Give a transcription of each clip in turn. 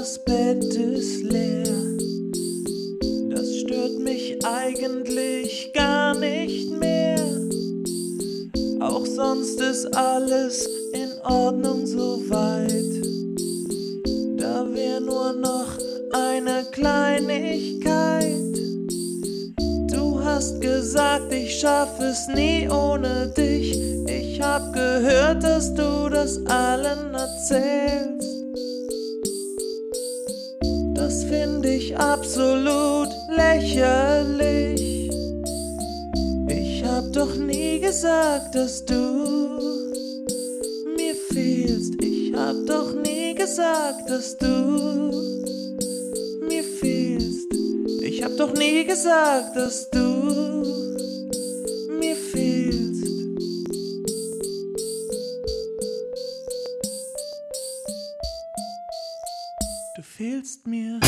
das Bett ist leer. Das stört mich eigentlich gar nicht mehr. Auch sonst ist alles in Ordnung soweit. Da wär nur noch eine Kleinigkeit. Du hast gesagt, ich schaff es nie ohne dich. Ich hab gehört, dass du das allen erzählst. Das find ich absolut lächerlich. Ich hab doch nie gesagt, dass du mir fehlst. Ich hab doch nie gesagt, dass du mir fehlst. Ich hab doch nie gesagt, dass du mir fehlst. Du fehlst mir.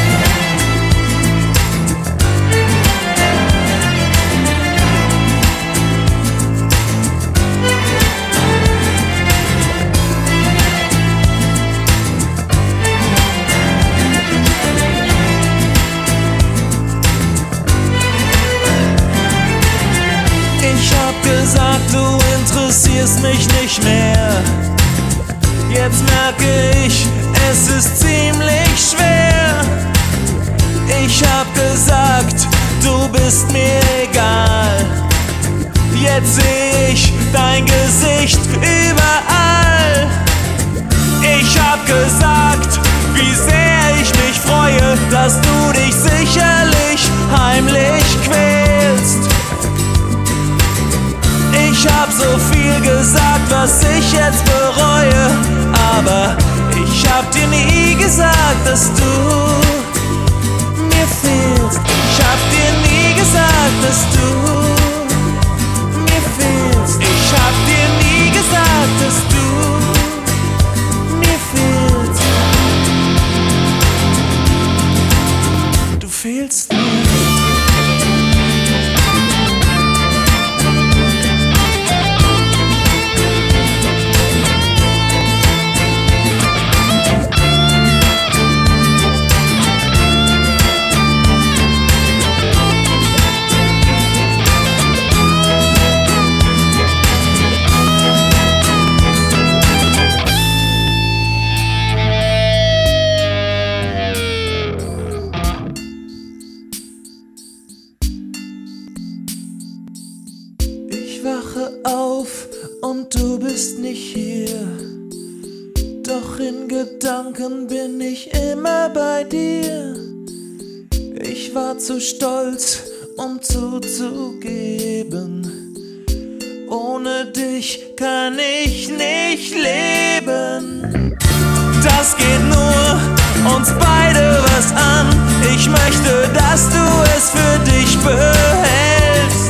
Ich hab gesagt, du interessierst mich nicht mehr. Jetzt merke ich, es ist ziemlich schwer. Ich hab gesagt, du bist mir egal. Jetzt seh ich dein Gesicht überall. Ich hab gesagt, wie sehr ich mich freue, dass du dich sicherlich heimlich quälst. Ich hab so viel gesagt, was ich jetzt bereue, aber ich hab dir nie gesagt, dass du mir fehlst. Ich hab dir nie gesagt, dass du mir fehlst. Ich hab dir nie gesagt, dass du mir fehlst. Du fehlst mir. Ich wache auf und du bist nicht hier. Doch in Gedanken bin ich immer bei dir. Ich war zu stolz, um zuzugeben. Ohne dich kann ich nicht leben. Das geht nur uns beide was an. Ich möchte, dass du es für dich behältst,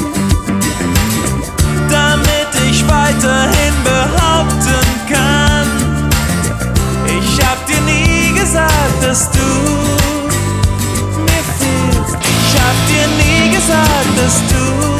damit ich weiterhin behaupten kann. Ich hab dir nie gesagt, dass du mir fehlst. Ich hab dir nie gesagt, dass du